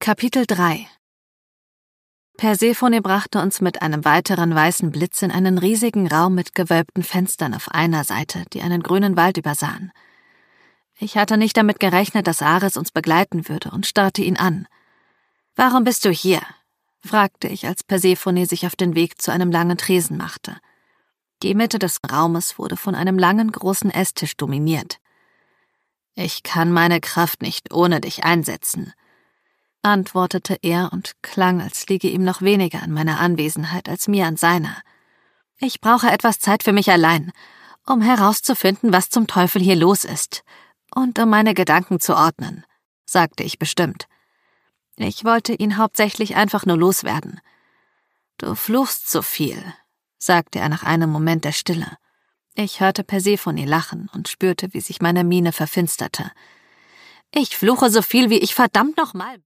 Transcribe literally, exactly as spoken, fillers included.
Kapitel drei. Persephone brachte uns mit einem weiteren weißen Blitz in einen riesigen Raum mit gewölbten Fenstern auf einer Seite, die einen grünen Wald übersahen. Ich hatte nicht damit gerechnet, dass Ares uns begleiten würde, und starrte ihn an. »Warum bist du hier?« fragte ich, als Persephone sich auf den Weg zu einem langen Tresen machte. Die Mitte des Raumes wurde von einem langen, großen Esstisch dominiert. »Ich kann meine Kraft nicht ohne dich einsetzen«, antwortete er und klang, als liege ihm noch weniger an meiner Anwesenheit als mir an seiner. »Ich brauche etwas Zeit für mich allein, um herauszufinden, was zum Teufel hier los ist, und um meine Gedanken zu ordnen«, sagte ich bestimmt. Ich wollte ihn hauptsächlich einfach nur loswerden. »Du fluchst so viel«, sagte er nach einem Moment der Stille. Ich hörte Persephone lachen und spürte, wie sich meine Miene verfinsterte. »Ich fluche so viel, wie ich verdammt nochmal